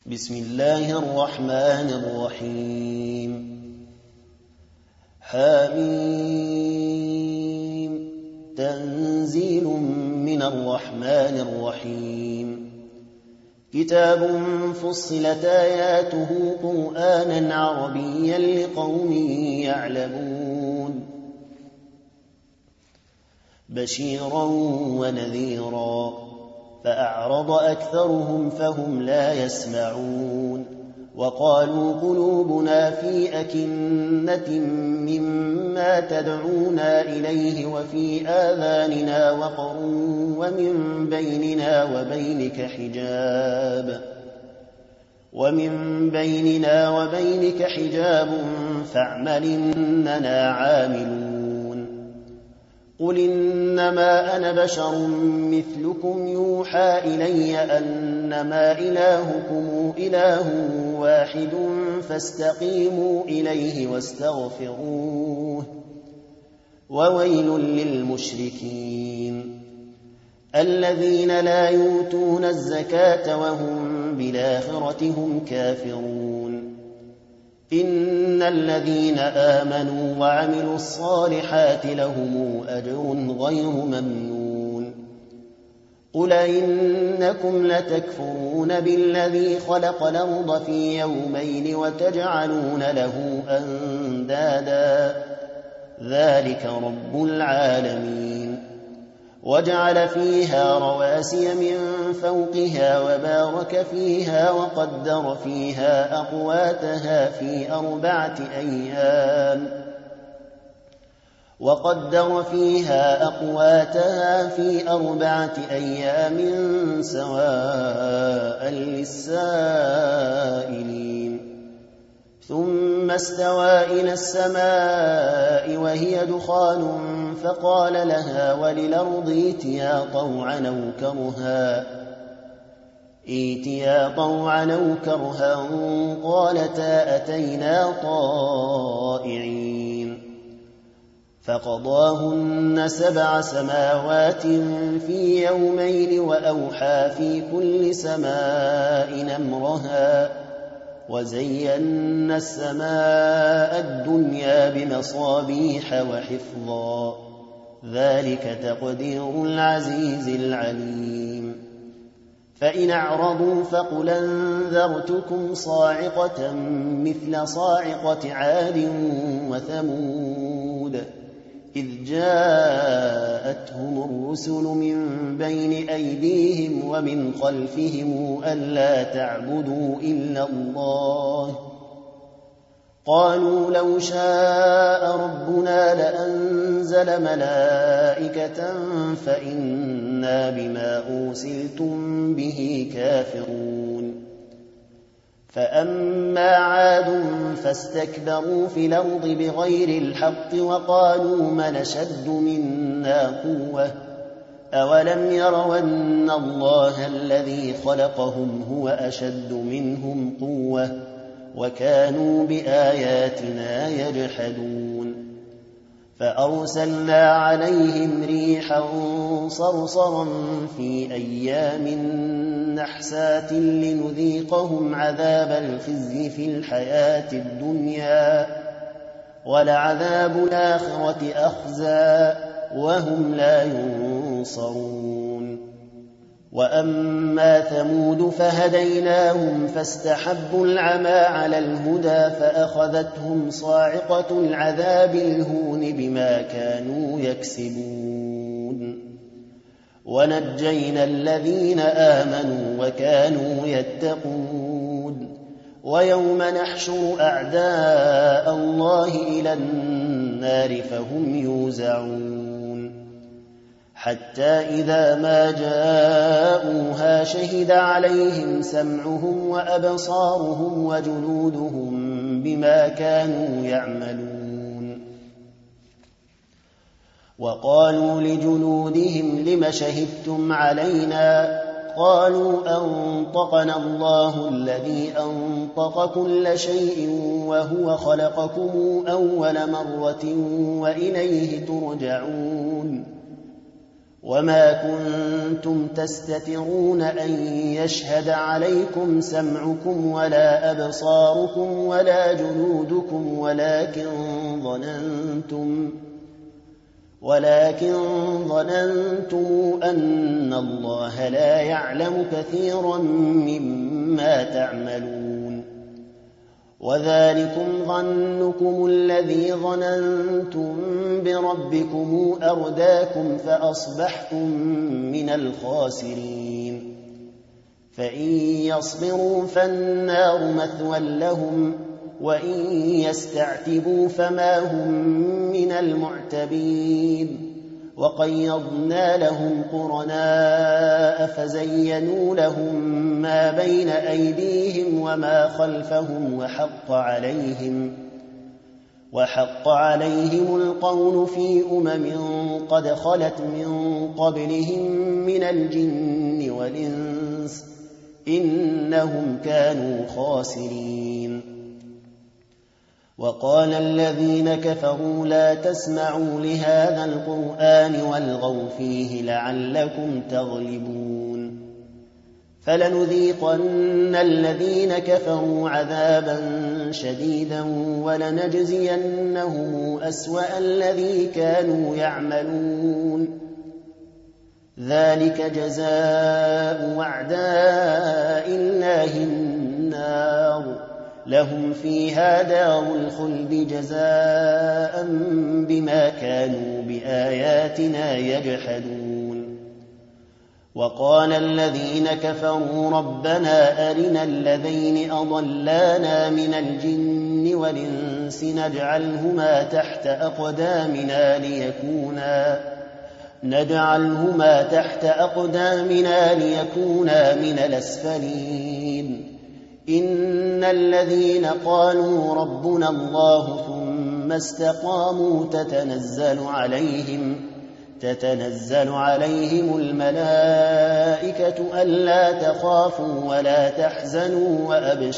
بسم الله الرحمن الرحيم حميم تنزيل من الرحمن الرحيم كتاب فصلت آياته قرآنا عربيا لقوم يعلمون بشيرا ونذيرا فأعرض أكثرهم فهم لا يسمعون وقالوا قلوبنا في أكنة مما تدعونا إليه وفي آذاننا وقر ومن بيننا وبينك حجاب فاعمل إننا عاملون قل إنما أنا بشر مثلكم يوحى إلي أنما إلهكم إله واحد فاستقيموا إليه واستغفروه وويل للمشركين الذين لا يؤتون الزكاة وهم بالآخرة هم كافرون إن الذين آمنوا وعملوا الصالحات لهم أجر غير ممنون قل إنكم لتكفرون بالذي خلق الأرض في يومين وتجعلون له أندادا ذلك رب العالمين وجعل فيها رواسي من فوقها وبارك فيها وقدر فيها أقواتها في أربعة أيام سواء للسائلين ثم استوى إلى السماء وهي دخان فقال لها وللأرض ائتيا طوعا أو كرها قالتا أتينا طائعين فقضاهن 7 سماوات في يومين وأوحى في كل سماء أمرها وزينا السماء الدنيا بمصابيح وحفظا ذلك تقدير العزيز العليم فإن أعرضوا فقل أنذرتكم صاعقة مثل صاعقة عاد وثمود إذ جاءتهم الرسل من بين أيديهم ومن خلفهم ألا تعبدوا إلا الله قالوا لو شاء ربنا لأنزل ملائكة فإنا بما أرسلتم به كافرون فأما عاد فاستكبروا في الأرض بغير الحق وقالوا من أشد منا قوة أولم يروا أن الله الذي خلقهم هو أشد منهم قوة وكانوا بآياتنا يجحدون فأرسلنا عليهم ريحا صرصرا في أيام نحسات لنذيقهم عذاب الخزي في الحياة الدنيا ولعذاب الآخرة أخزى وهم لا ينصرون وأما ثمود فهديناهم فاستحبوا العمى على الهدى فأخذتهم صاعقة العذاب الهون بما كانوا يكسبون ونجينا الذين آمنوا وكانوا يتقون ويوم نحشر أعداء الله إلى النار فهم يوزعون حتى إذا ما جاءوها شهد عليهم سمعهم وأبصارهم وجلودهم بما كانوا يعملون وقالوا لجلودهم لم شهدتم علينا قالوا أنطقنا الله الذي أنطق كل شيء وهو خلقكم أول مرة وإليه ترجعون وما كنتم تستترون أن يشهد عليكم سمعكم ولا أبصاركم ولا جلودكم ولكن ظننتم أن الله لا يعلم كثيرا مما تعملون. وذلكم ظنكم الذي ظننتم بربكم أرداكم فأصبحتم من الخاسرين. فإن يصبروا فالنار مثوى لهم وإن يستعتبوا فما هم من المعتبين. وقيضنا لهم قرناء فزينوا لهم ما بين أيديهم وما خلفهم وحق عليهم القول في قد خلت من قبلهم من الجن والإنس إنهم كانوا خاسرين. وقال الذين كفروا لا تسمعوا لهذا القرآن والغوا فيه لعلكم تغلبون. فلنذيقن الذين كفروا عذابا شديدا ولنجزينهم أسوأ الذي كانوا يعملون. ذلك جزاء أعداء الله النار لهم فيها دار الخلد جزاء بما كانوا بآياتنا يجحدون. وقال الذين كفروا ربنا أرنا الذين أضلانا من الجن والإنس نجعلهما تحت أقدامنا ليكونا من الأسفلين. إن الذين قالوا ربنا الله ثم استقاموا تتنزل عليهم الملائكة ألا تخافوا ولا تحزنوا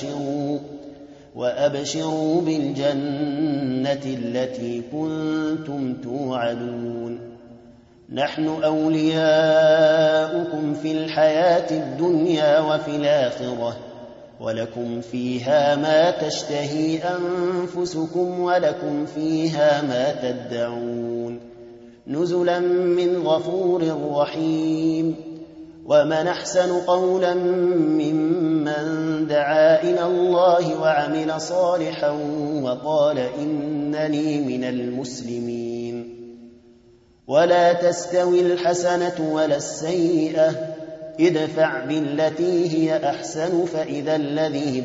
وأبشروا بالجنة التي كنتم توعدون. نحن أولياؤكم في الحياة الدنيا وفي الآخرة ولكم فيها ما تشتهي أنفسكم ولكم فيها ما تدعون نزلا من غفور رحيم. ومن أحسن قولا ممن دعا إلى الله وعمل صالحا وقال إنني من المسلمين. ولا تستوي الحسنة ولا السيئة ادفع بالتي هي أحسن فإذا الذي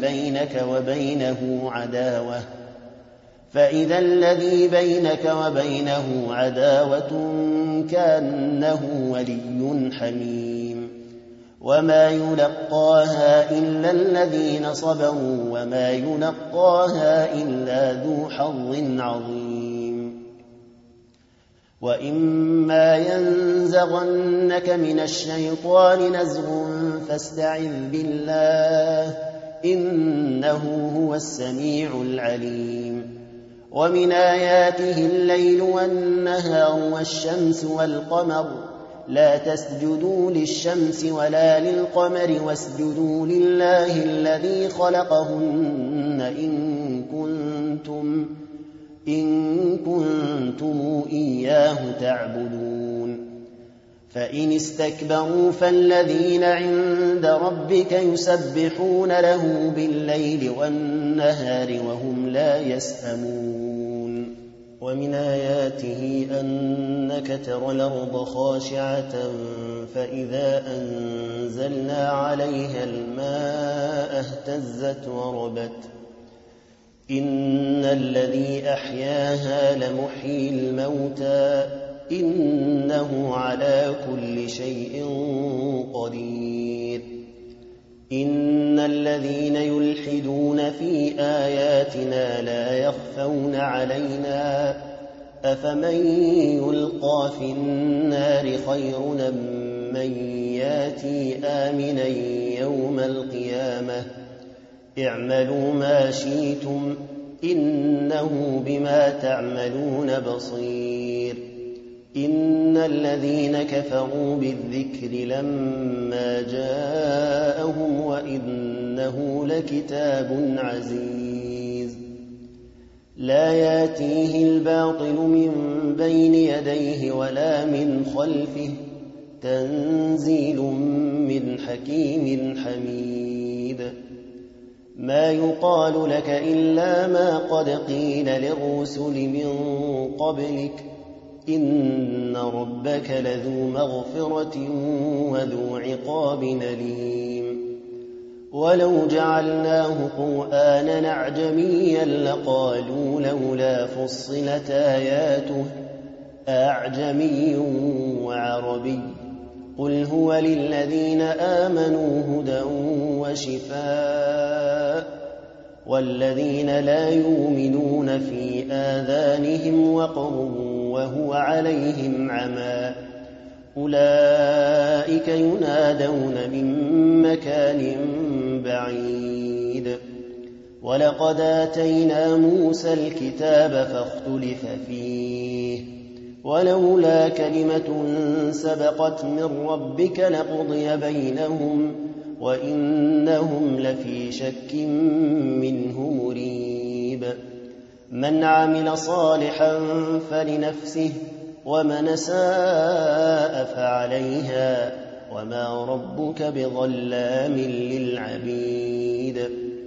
بينك وبينه عداوة كأنه ولي حميم. وما يلقاها إلا الذين صبروا وما يلقاها إلا ذو حظ عظيم. وإما ينزغنك من الشيطان نزغ فاستعذ بالله إنه هو السميع العليم. ومن آياته الليل والنهار والشمس والقمر لا تسجدوا للشمس ولا للقمر واسجدوا لله الذي خلقهن إن كنتم إياه تعبدون. فإن استكبروا فالذين عند ربك يسبحون له بالليل والنهار وهم لا يسأمون. ومن آياته أنك ترى الأرض خاشعة فإذا أنزلنا عليها الماء اهتزت وربت إن الذي أحياها لمحيي الموتى إنه على كل شيء قدير. إن الذين يلحدون في آياتنا لا يخفون علينا أفمن يلقى في النار خير من ياتي آمنا يوم القيامة اعملوا ما شئتم إنه بما تعملون بصير. إن الذين كفروا بالذكر لما جاءهم وإنه لكتاب عزيز لا ياتيه الباطل من بين يديه ولا من خلفه تنزيل من حكيم حميد ما يقال لك إلا ما قد قيل للرسل من قبلك إن ربك لذو مغفرة وذو عقاب أليم ولو جعلناه قرآنا أعجميا لقالوا لولا فصلت آياته أعجمي وعربي قل هو للذين آمنوا هدى وشفاء والذين لا يؤمنون في آذانهم وقر وهو عليهم عمى أولئك ينادون من مكان بعيد ولقد آتينا موسى الكتاب فاختلف فيه ولولا كلمة سبقت من ربك لقضي بينهم وإنهم لفي شك منه مريب من عمل صالحا فلنفسه ومن ساء فعليها وما ربك بظلام للعبيد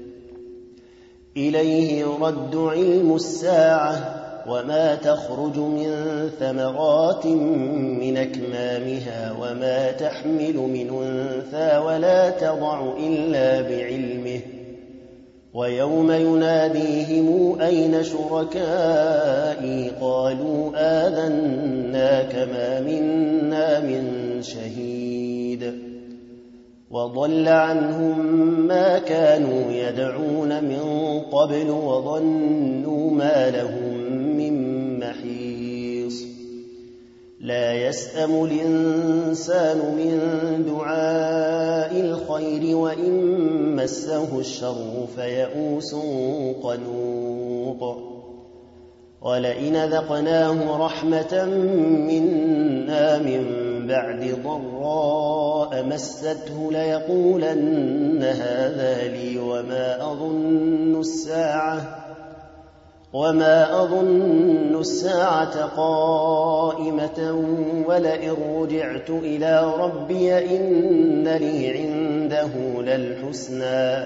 إليه يرد علم الساعة وما تخرج من ثمرات من أكمامها وما تحمل من أنثى ولا تضع إلا بعلمه ويوم يناديهم أين شركائي قالوا آذناك ما منا من شهيد وضل عنهم ما كانوا يدعون من قبل وظنوا ما لهم من محيص لا يسأم الإنسان من دعاء الخير وإن مسه الشر فيئوس قنوط ولئن ذقناه رحمة منا من بعد ضراء مسته ليقولن هذا لي وما أظن الساعة قائمة ولئن رجعت إلى ربي إن لي عنده للحسنى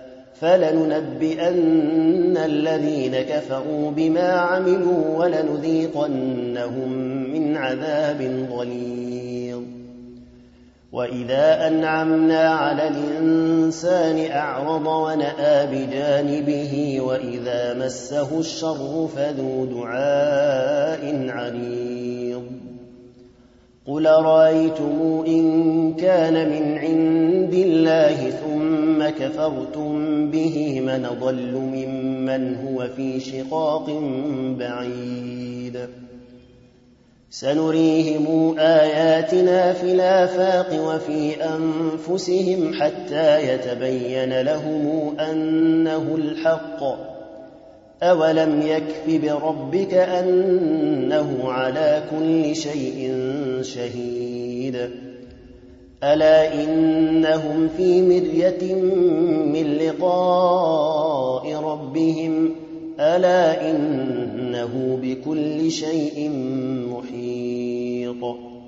فلننبئن الذين كفروا بما عملوا ولنذيقنهم من عذاب غليظ وإذا أنعمنا على الإنسان أعرض ونأى بجانبه وإذا مسه الشر فذو دعاء عريض قل رأيتم إن كان من عند الله ثم كفرتم به من ضل ممن هو في شقاق بعيد سنريهم آياتنا في الآفاق وفي أنفسهم حتى يتبين لهم أنه الحق أولم يكف بربك أنه على كل شيء شهيد ألا إنهم في مرية من لقاء ربهم ألا إنه بكل شيء محيط